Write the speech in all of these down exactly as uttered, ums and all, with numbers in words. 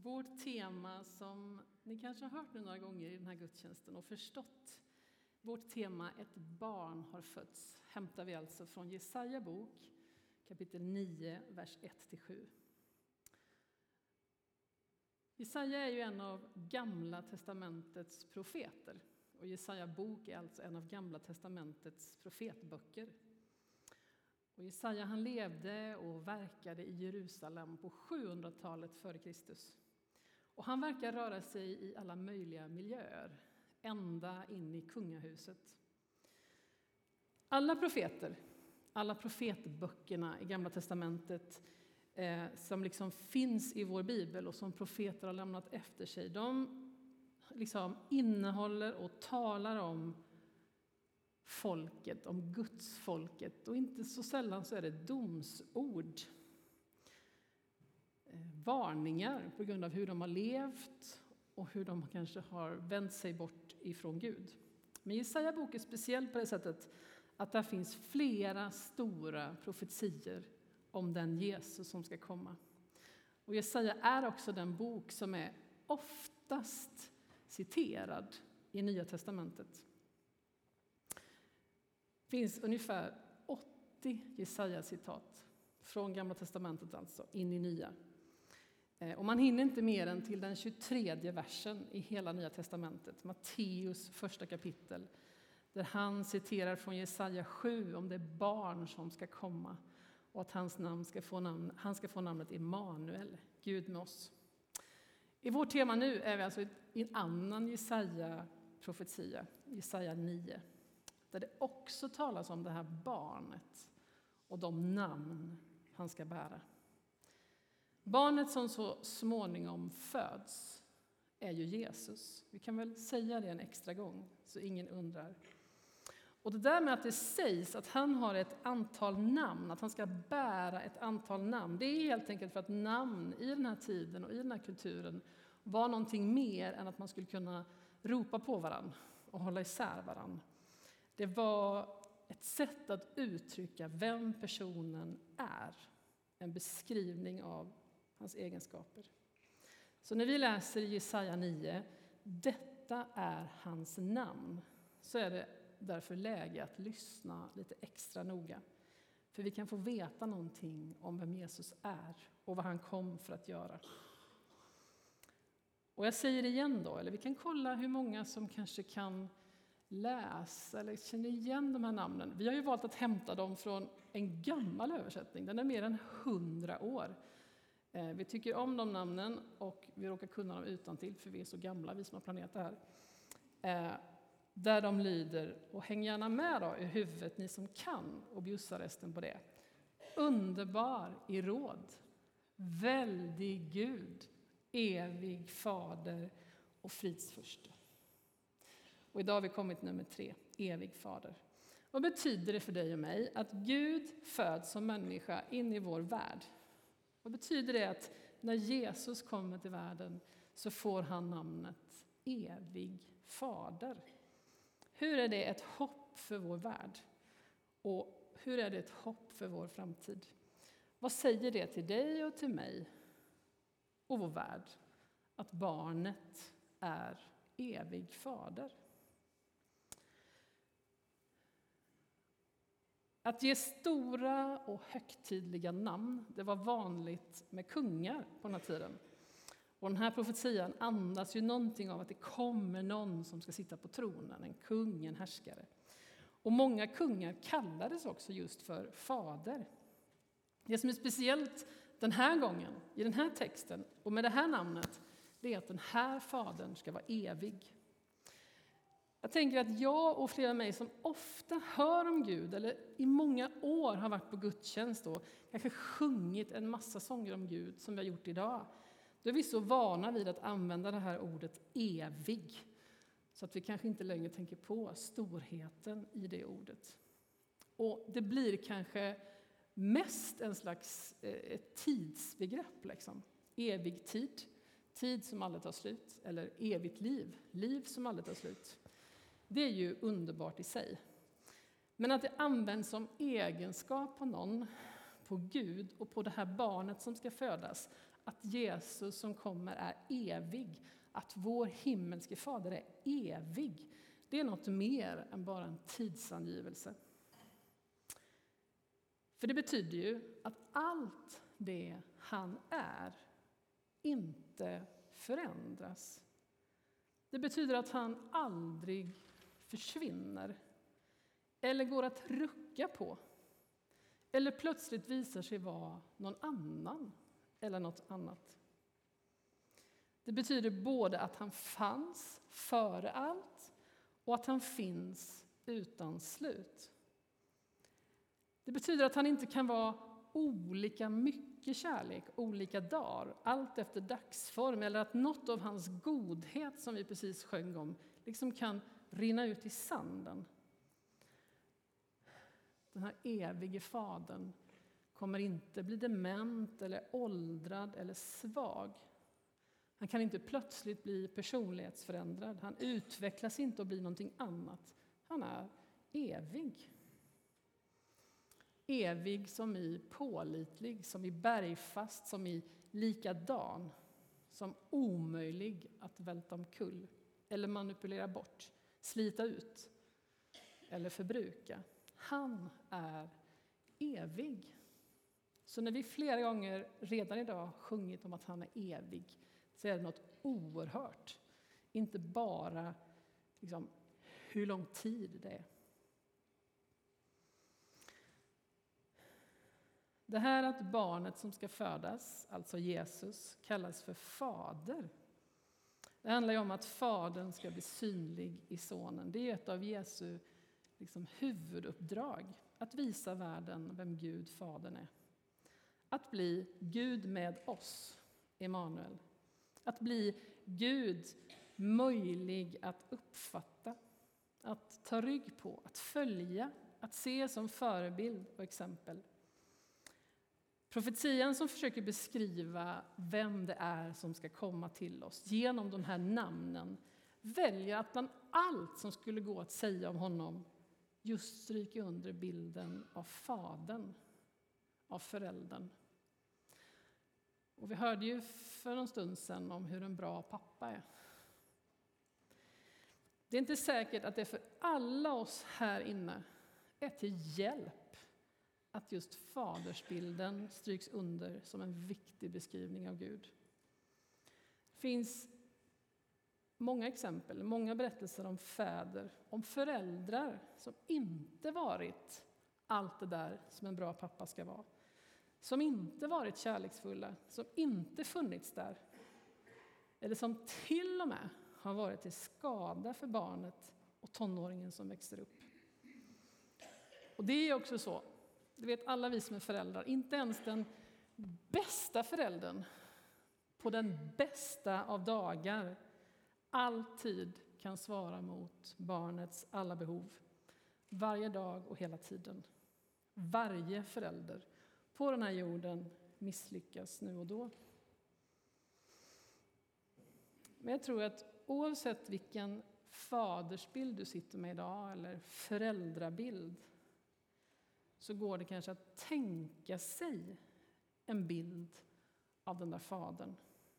Vårt tema som ni kanske har hört nu några gånger i den här gudstjänsten och förstått. Vårt tema, ett barn har fötts, hämtar vi alltså från Jesaja bok, kapitel nio, vers ett till sju. Jesaja är ju en av Gamla testamentets profeter. Och Jesaja bok är alltså en av Gamla testamentets profetböcker. Och Jesaja han levde och verkade i Jerusalem på sjuhundratalet före Kristus. Och han verkar röra sig i alla möjliga miljöer, ända in i kungahuset. Alla profeter, alla profetböckerna i Gamla testamentet eh, som liksom finns i vår bibel och som profeter har lämnat efter sig, de liksom innehåller och talar om folket, om Guds folket. Och inte så sällan så är det domsord. Varningar på grund av hur de har levt och hur de kanske har vänt sig bort ifrån Gud. Men Jesaja bok är speciell på det sättet att där finns flera stora profetier om den Jesus som ska komma. Och Jesaja är också den bok som är oftast citerad i Nya testamentet. Det finns ungefär åttio Jesaja-citat från Gamla testamentet alltså in i Nya. Och man hinner inte mer än till den tjugotredje versen i hela Nya testamentet, Matteus första kapitel, där han citerar från Jesaja sju om det barn som ska komma och att hans namn ska få namn, han ska få namnet Immanuel, Gud med oss. I vårt tema nu är vi alltså i en annan Jesaja-profetia, Jesaja nio, där det också talas om det här barnet och de namn han ska bära. Barnet som så småningom föds är ju Jesus. Vi kan väl säga det en extra gång så ingen undrar. Och det där med att det sägs att han har ett antal namn, att han ska bära ett antal namn, det är helt enkelt för att namn i den här tiden och i den här kulturen var någonting mer än att man skulle kunna ropa på varann och hålla isär varann. Det var ett sätt att uttrycka vem personen är, en beskrivning av hans egenskaper. Så när vi läser i Jesaja nio, detta är hans namn, så är det därför läge att lyssna lite extra noga. För vi kan få veta någonting om vem Jesus är och vad han kom för att göra. Och jag säger det igen då, eller vi kan kolla hur många som kanske kan läsa eller känner igen de här namnen. Vi har ju valt att hämta dem från en gammal översättning, den är mer än hundra år. Vi tycker om de namnen och vi råkar kunna dem utantill för vi är så gamla, vi som har planerat det här. Där de lyder, och häng gärna med då i huvudet ni som kan och bjussa resten på det. Underbar i råd, väldig Gud, evig fader och fridsförste. Och idag har vi kommit nummer tre, evig fader. Vad betyder det för dig och mig att Gud föds som människa in i vår värld? Vad betyder det att när Jesus kommer till världen så får han namnet evig fader? Hur är det ett hopp för vår värld? Och hur är det ett hopp för vår framtid? Vad säger det till dig och till mig och vår värld? Att barnet är evig fader. Att ge stora och högtidliga namn, det var vanligt med kungar på den här tiden. Och den här profetian andas ju någonting av att det kommer någon som ska sitta på tronen, en kung, en härskare. Och många kungar kallades också just för fader. Det som är speciellt den här gången, i den här texten och med det här namnet, det är att den här fadern ska vara evig. Jag tänker att jag och flera av mig som ofta hör om Gud eller i många år har varit på gudstjänst och kanske sjungit en massa sånger om Gud som vi har gjort idag. Då är vi så vana vid att använda det här ordet evig så att vi kanske inte längre tänker på storheten i det ordet. Och det blir kanske mest en slags ett tidsbegrepp, liksom. Evig tid, tid som aldrig tar slut, eller evigt liv, liv som aldrig tar slut. Det är ju underbart i sig. Men att det används som egenskap på någon, på Gud och på det här barnet som ska födas, att Jesus som kommer är evig, att vår himmelske fader är evig, det är något mer än bara en tidsangivelse. För det betyder ju att allt det han är inte förändras. Det betyder att han aldrig försvinner eller går att rucka på eller plötsligt visar sig vara någon annan eller något annat. Det betyder både att han fanns före allt och att han finns utan slut. Det betyder att han inte kan vara olika mycket kärlek, olika dagar, allt efter dagsform, eller att något av hans godhet som vi precis sjöng om liksom kan rinna ut i sanden. Den här evige fadern kommer inte bli dement eller åldrad eller svag. Han kan inte plötsligt bli personlighetsförändrad. Han utvecklas inte och blir någonting annat. Han är evig. Evig som i pålitlig, som i bergfast, som i likadan. Som omöjlig att välta omkull eller manipulera bort, slita ut eller förbruka. Han är evig. Så när vi flera gånger redan idag sjungit om att han är evig, så är det något oerhört. Inte bara liksom, hur lång tid det är. Det här att barnet som ska födas, alltså Jesus, kallas för fader. Det handlar ju om att fadern ska bli synlig i sonen. Det är ett av Jesu liksom, huvuduppdrag. Att visa världen vem Gud, fadern är. Att bli Gud med oss, Emanuel. Att bli Gud möjlig att uppfatta. Att ta rygg på, att följa, att se som förebild och exempel. Profetian som försöker beskriva vem det är som ska komma till oss genom de här namnen väljer att bland allt som skulle gå att säga om honom just stryka under bilden av fadern, av föräldern. Och vi hörde ju för en stund sedan om hur en bra pappa är. Det är inte säkert att det för alla oss här inne är till hjälp att just fadersbilden stryks under som en viktig beskrivning av Gud. Det finns många exempel, många berättelser om fäder, om föräldrar som inte varit allt det där som en bra pappa ska vara. Som inte varit kärleksfulla, som inte funnits där. Eller som till och med har varit till skada för barnet och tonåringen som växer upp. Och det är också så. Det vet alla vi som är föräldrar. Inte ens den bästa föräldern på den bästa av dagar alltid kan svara mot barnets alla behov. Varje dag och hela tiden. Varje förälder på den här jorden misslyckas nu och då. Men jag tror att oavsett vilken fadersbild du sitter med idag eller föräldrabild, så går det kanske att tänka sig en bild av den där fadern.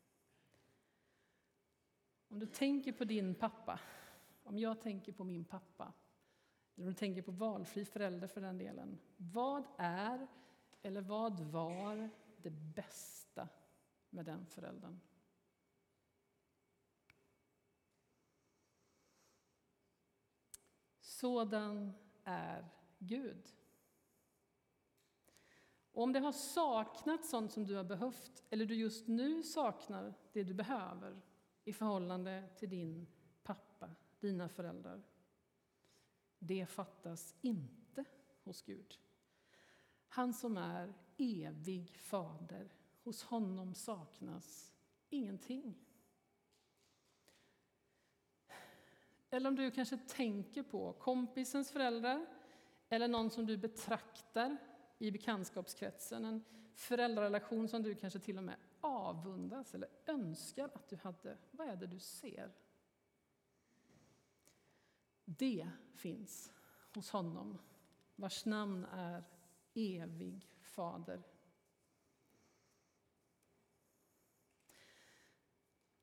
Om du tänker på din pappa, om jag tänker på min pappa, eller om du tänker på valfri förälder för den delen. Vad är eller vad var det bästa med den föräldern? Sådan är Gud. Och om det har saknat sånt som du har behövt, eller du just nu saknar det du behöver i förhållande till din pappa, dina föräldrar, det fattas inte hos Gud. Han som är evig fader, hos honom saknas ingenting. Eller om du kanske tänker på kompisens föräldrar, eller någon som du betraktar i bekantskapskretsen, en föräldrarelation som du kanske till och med avundas eller önskar att du hade. Vad är det du ser? Det finns hos honom, vars namn är evig fader.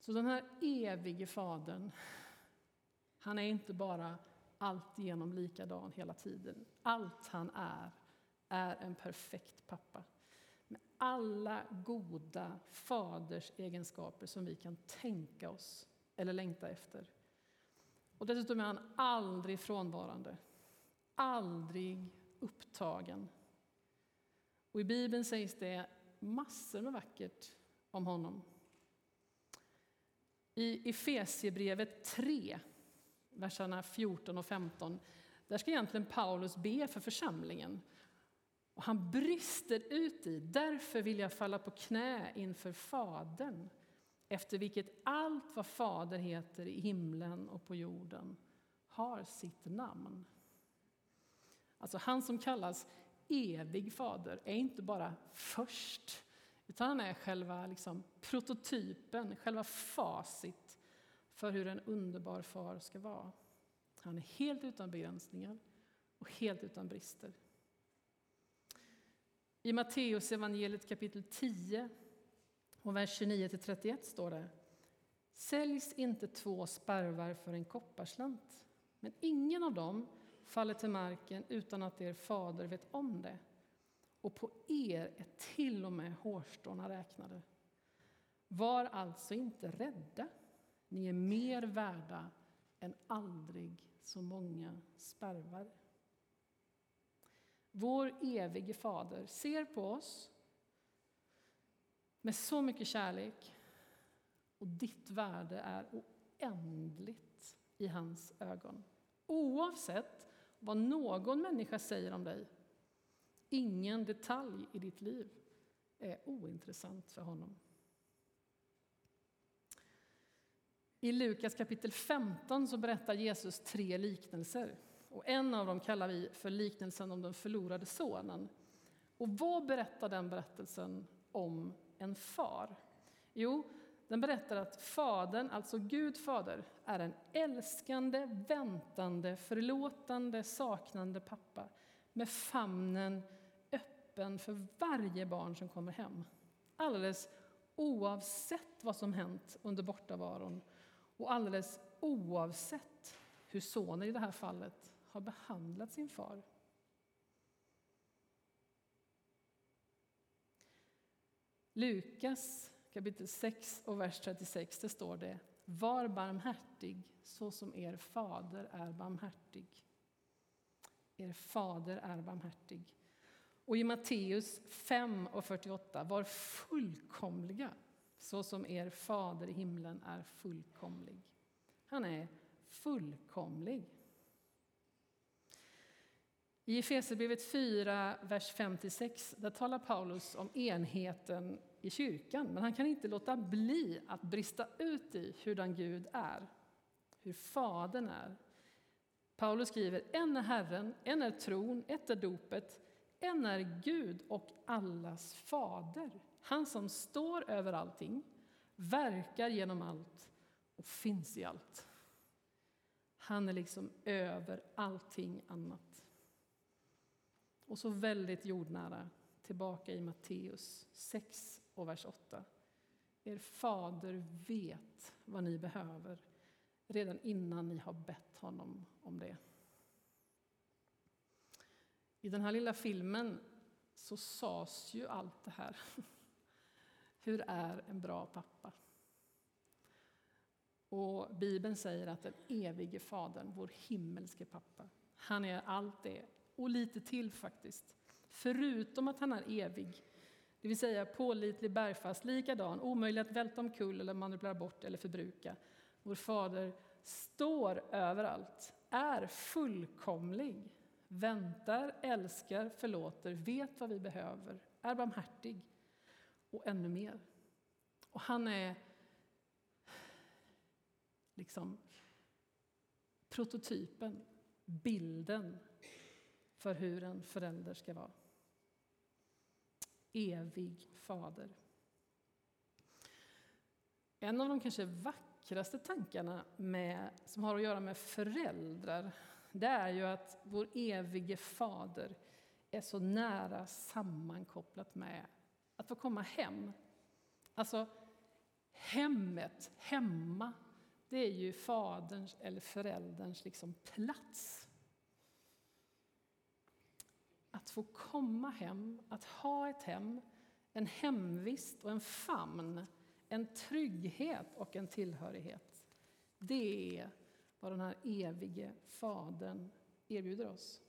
Så den här evige fadern, han är inte bara alltigenom likadan hela tiden. Allt han är, är en perfekt pappa. Med alla goda faders egenskaper som vi kan tänka oss eller längta efter. Och dessutom är han aldrig frånvarande. Aldrig upptagen. Och i Bibeln sägs det massor med vackert om honom. I Efesierbrevet tre, verserna fjorton och femton, där ska egentligen Paulus be för församlingen. Och han brister ut i, därför vill jag falla på knä inför Fadern, efter vilket allt vad Fader heter i himlen och på jorden har sitt namn. Alltså han som kallas evig fader är inte bara först, utan han är själva liksom prototypen, själva facit för hur en underbar far ska vara. Han är helt utan begränsningar och helt utan brister. I Matteus evangeliet kapitel tio och vers tjugonio till trettioett står det: säljs inte två sparvar för en kopparslant, men ingen av dem faller till marken utan att er fader vet om det. Och på er är till och med hårstråna räknade. Var alltså inte rädda, ni är mer värda än aldrig så många sparvar. Vår evige fader ser på oss med så mycket kärlek, och ditt värde är oändligt i hans ögon. Oavsett vad någon människa säger om dig, ingen detalj i ditt liv är ointressant för honom. I Lukas kapitel femton så berättar Jesus tre liknelser. Och en av dem kallar vi för liknelsen om den förlorade sonen. Och vad berättar den berättelsen om en far? Jo, den berättar att fadern, alltså Gud fader, är en älskande, väntande, förlåtande, saknande pappa med famnen öppen för varje barn som kommer hem. Alldeles oavsett vad som hänt under bortavaron och alldeles oavsett hur sonen i det här fallet har behandlat sin far. Lukas kapitel sex och vers trettiosex, det står det: var barmhärtig så som er fader är barmhärtig. Er fader är barmhärtig. Och i Matteus fem och fyrtioåtta: var fullkomliga så som er fader i himlen är fullkomlig. Han är fullkomlig. I Efesierbrevet fyra, vers fem till sex, där talar Paulus om enheten i kyrkan. Men han kan inte låta bli att brista ut i hurdan Gud är, hur fadern är. Paulus skriver: en är Herren, en är tron, ett är dopet, en är Gud och allas fader. Han som står över allting, verkar genom allt och finns i allt. Han är liksom över allting annat. Och så väldigt jordnära, tillbaka i Matteus sex och vers åtta. Er fader vet vad ni behöver redan innan ni har bett honom om det. I den här lilla filmen så sades ju allt det här. Hur är en bra pappa? Och Bibeln säger att den evige fadern, vår himmelske pappa, han är allt det och lite till faktiskt. Förutom att han är evig, det vill säga pålitlig, bergfast, likadan, omöjlig att välta omkull eller manipulera bort eller förbruka. Vår fader står överallt, är fullkomlig, väntar, älskar, förlåter, vet vad vi behöver, är barmhärtig och ännu mer. Och han är liksom prototypen, bilden för hur en förälder ska vara. Evig fader. En av de kanske vackraste tankarna med, som har att göra med föräldrar, det är ju att vår evige fader är så nära sammankopplat med att få komma hem. Alltså, Hemmet, hemma, det är ju faderns eller förälderns liksom plats. Att få komma hem, att ha ett hem, en hemvist och en famn, en trygghet och en tillhörighet. Det är vad den här evige fadern erbjuder oss.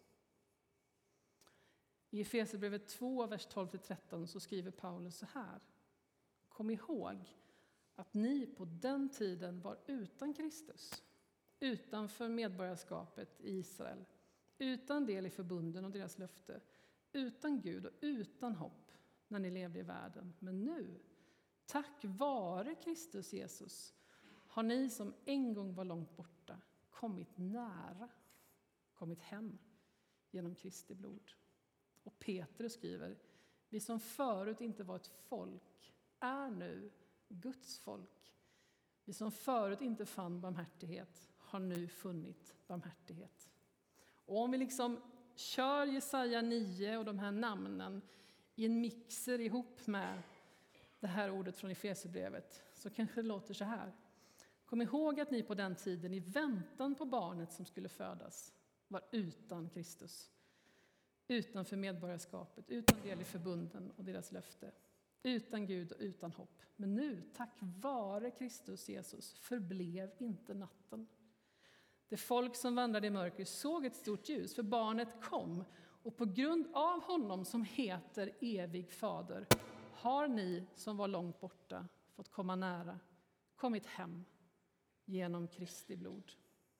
I Efesierbrevet två, vers tolv till tretton så skriver Paulus så här. Kom ihåg att ni på den tiden var utan Kristus, utanför medborgarskapet i Israel, utan del i förbunden och deras löfte, utan Gud och utan hopp när ni levde i världen. Men nu, tack vare Kristus Jesus, har ni som en gång var långt borta kommit nära, kommit hem genom Kristi blod. Och Petrus skriver, vi som förut inte var ett folk är nu Guds folk. Vi som förut inte fann barmhärtighet har nu funnit barmhärtighet. Och om vi liksom kör Jesaja nio och de här namnen i en mixer ihop med det här ordet från Efesierbrevet så kanske det låter så här. Kom ihåg att ni på den tiden i väntan på barnet som skulle födas var utan Kristus. Utanför medborgarskapet, utan del i förbunden och deras löfte. Utan Gud och utan hopp. Men nu, tack vare Kristus Jesus, förblev inte natten. Det folk som vandrade i mörker såg ett stort ljus, för barnet kom. Och på grund av honom som heter evig fader har ni som var långt borta fått komma nära, kommit hem genom Kristi blod.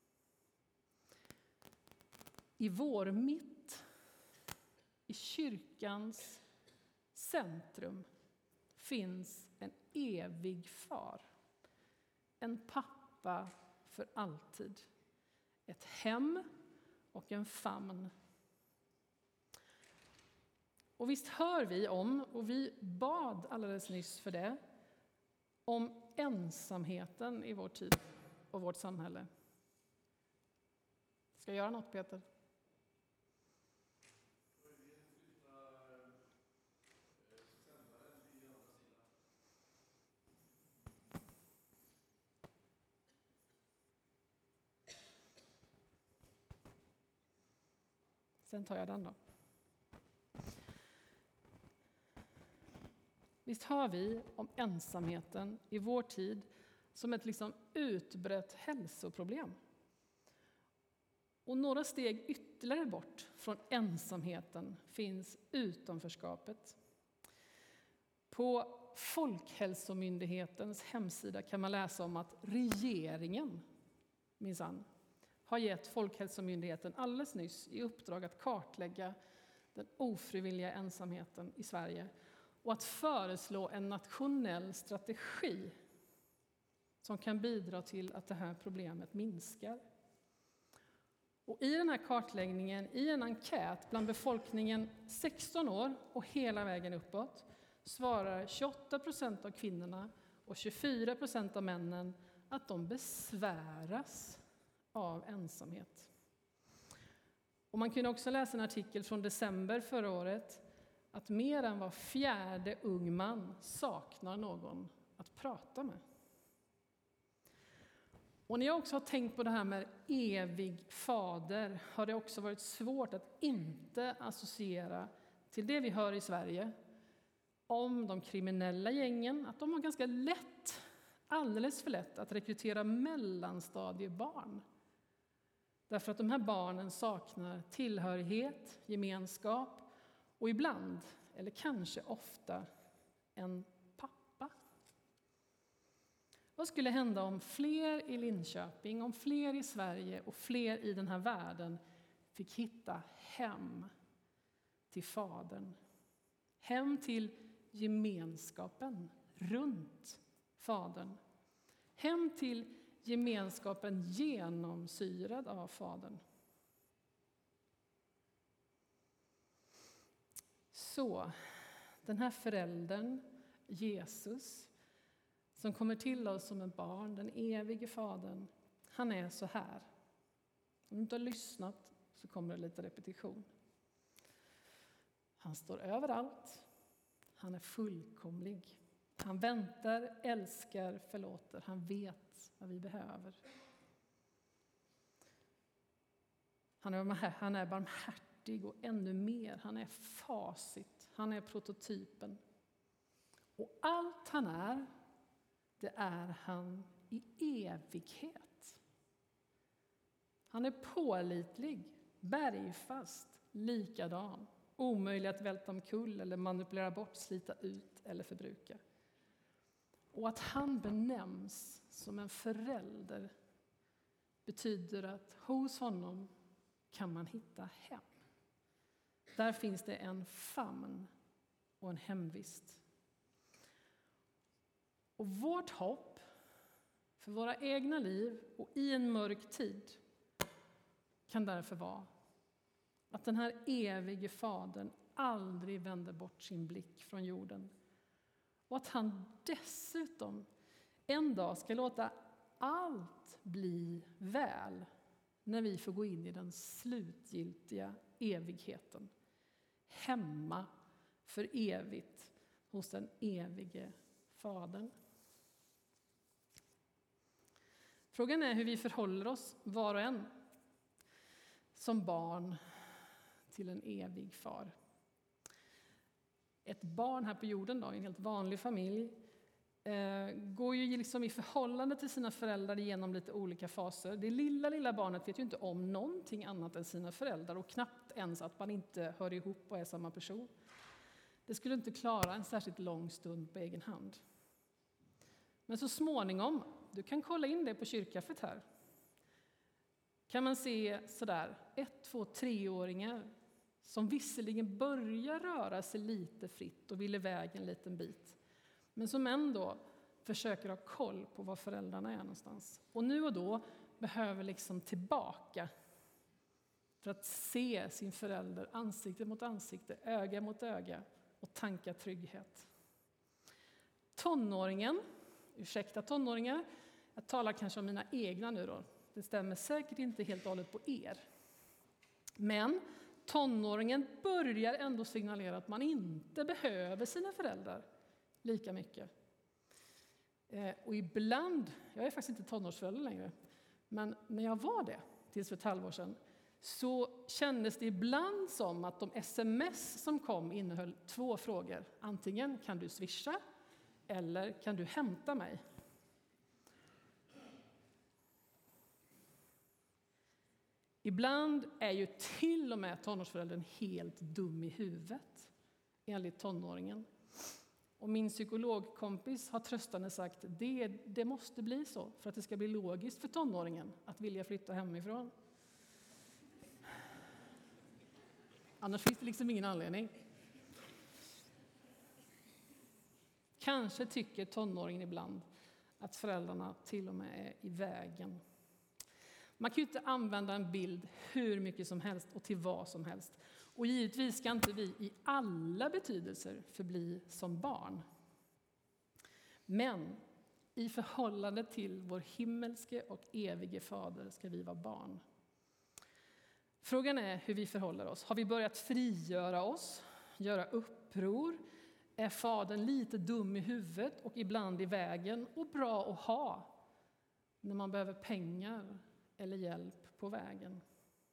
I vår mitt, i kyrkans centrum, finns en evig far. En pappa för alltid. Ett hem och en famn. Och visst hör vi om, och vi bad alldeles nyss för det, om ensamheten i vår tid och vårt samhälle. Ska jag göra något, Peter? Sen tar jag den då. Visst hör vi om ensamheten i vår tid som ett liksom utbrett hälsoproblem. Och några steg ytterligare bort från ensamheten finns utanförskapet. På Folkhälsomyndighetens hemsida kan man läsa om att regeringen, minsann, har gett Folkhälsomyndigheten alldeles nyss i uppdrag att kartlägga den ofrivilliga ensamheten i Sverige och att föreslå en nationell strategi som kan bidra till att det här problemet minskar. Och i den här kartläggningen, i en enkät bland befolkningen sexton år och hela vägen uppåt, svarar tjugoåtta procent av kvinnorna och tjugofyra procent av männen att de besväras av ensamhet. Och man kunde också läsa en artikel från december förra året att mer än var fjärde ung man saknar någon att prata med. Och när jag också har tänkt på det här med evig fader har det också varit svårt att inte associera till det vi hör i Sverige om de kriminella gängen, att de har ganska lätt, alldeles för lätt att rekrytera mellanstadiebarn. Därför att de här barnen saknar tillhörighet, gemenskap och ibland, eller kanske ofta, en pappa. Vad skulle hända om fler i Linköping, om fler i Sverige och fler i den här världen fick hitta hem till fadern? Hem till gemenskapen runt fadern. Hem till gemenskapen genomsyrad av fadern. Så, den här föräldern, Jesus, som kommer till oss som en barn, den evige fadern, han är så här. Om du inte har lyssnat så kommer det lite repetition. Han står överallt. Han är fullkomlig. Han väntar, älskar, förlåter. Han vet vad vi behöver. Han är, han är barmhärtig och ännu mer. Han är facit. Han är prototypen. Och allt han är, det är han i evighet. Han är pålitlig, bergfast, likadan. Omöjlig att välta omkull eller manipulera bort, slita ut eller förbruka. Och att han benämns som en förälder betyder att hos honom kan man hitta hem. Där finns det en famn och en hemvist. Och vårt hopp för våra egna liv och i en mörk tid kan därför vara att den här evige fadern aldrig vänder bort sin blick från jorden. Och att han dessutom en dag ska låta allt bli väl när vi får gå in i den slutgiltiga evigheten. Hemma för evigt hos den evige fadern. Frågan är hur vi förhåller oss var och en som barn till en evig far. Ett barn här på jorden, då, en helt vanlig familj, eh, går ju liksom i förhållande till sina föräldrar genom lite olika faser. Det lilla, lilla barnet vet ju inte om någonting annat än sina föräldrar och knappt ens att man inte hör ihop och är samma person. Det skulle inte klara en särskilt lång stund på egen hand. Men så småningom, du kan kolla in det på kyrkkaffet här, kan man se sådär ett, två, treåringar som visserligen börjar röra sig lite fritt och vill iväg en liten bit, men som ändå försöker ha koll på var föräldrarna är någonstans. Och nu och då behöver liksom tillbaka för att se sin förälder ansikte mot ansikte, öga mot öga och tanka trygghet. Tonåringen, ursäkta tonåringar, jag talar kanske om mina egna nu då. Det stämmer säkert inte helt och hållet på er. Men tonåringen börjar ändå signalera att man inte behöver sina föräldrar lika mycket. Eh, och ibland, jag är faktiskt inte tonårsförälder längre, men när jag var det, tills för ett halvår sedan, så kändes det ibland som att de sms som kom innehöll två frågor. Antingen kan du swisha eller kan du hämta mig? Ibland är ju till och med tonårsföräldern helt dum i huvudet, enligt tonåringen. Och min psykologkompis har tröstande sagt det, det måste bli så för att det ska bli logiskt för tonåringen att vilja flytta hemifrån. Annars finns det liksom ingen anledning. Kanske tycker tonåringen ibland att föräldrarna till och med är i vägen. Man kan ju inte använda en bild hur mycket som helst och till vad som helst. Och givetvis ska inte vi i alla betydelser förbli som barn. Men i förhållande till vår himmelske och evige fader ska vi vara barn. Frågan är hur vi förhåller oss. Har vi börjat frigöra oss, göra uppror? Är fadern lite dum i huvudet och ibland i vägen och bra att ha när man behöver pengar eller hjälp på vägen?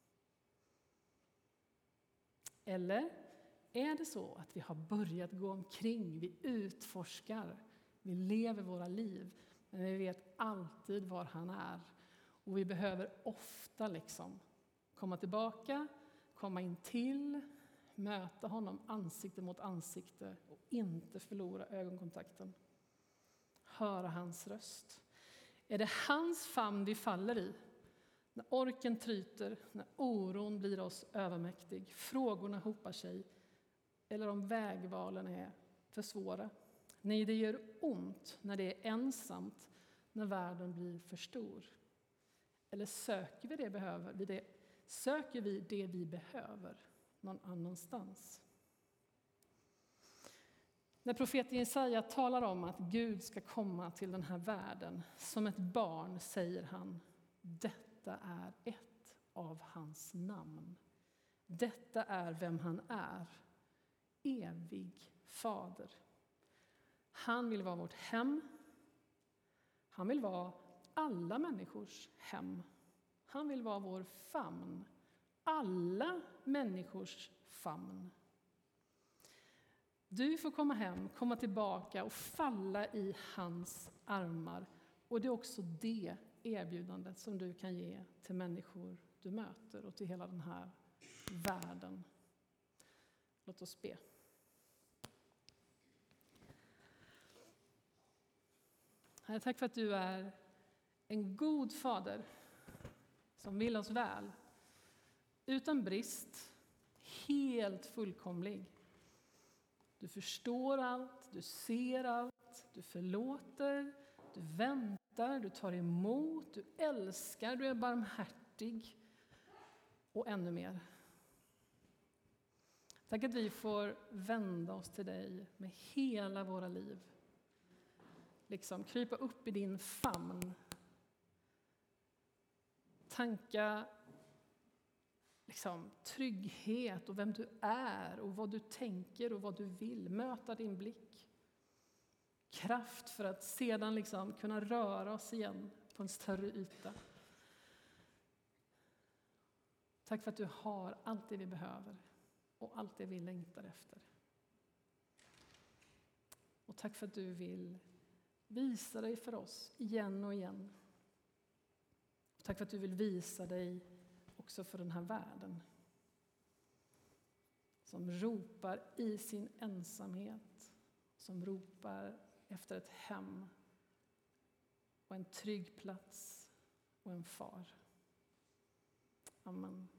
Eller är det så att vi har börjat gå omkring, vi utforskar, vi lever våra liv, men vi vet alltid var han är. Och vi behöver ofta liksom komma tillbaka, komma in till, möta honom ansikte mot ansikte och inte förlora ögonkontakten. Höra hans röst. Är det hans famn vi faller i? När orken tryter, när oron blir oss övermäktig, frågorna hopar sig eller om vägvalen är för svåra. Nej, det gör ont när det är ensamt, när världen blir för stor. Eller söker vi det, behöver, vi det, söker vi det vi behöver någon annanstans? När profeten Jesaja talar om att Gud ska komma till den här världen som ett barn säger han: detta är ett av hans namn. Detta är vem han är. Evig fader. Han vill vara vårt hem. Han vill vara alla människors hem. Han vill vara vår famn. Alla människors famn. Du får komma hem, komma tillbaka och falla i hans armar. Och det är också det erbjudandet som du kan ge till människor du möter och till hela den här världen. Låt oss be. Herre, tack för att du är en god fader som vill oss väl. Utan brist, helt fullkomlig. Du förstår allt, du ser allt, du förlåter, du väntar, du tar emot, du älskar, du är barmhärtig och ännu mer. Tack att vi får vända oss till dig med hela våra liv. Liksom krypa upp i din famn. Tanka liksom, trygghet och vem du är och vad du tänker och vad du vill. Möta din blick. Kraft för att sedan liksom kunna röra oss igen på en större yta. Tack för att du har allt det vi behöver och allt det vi längtar efter. Och tack för att du vill visa dig för oss igen och igen. Och tack för att du vill visa dig också för den här världen. Som ropar i sin ensamhet. Som ropar efter ett hem. Och en trygg plats. Och en far. Amen.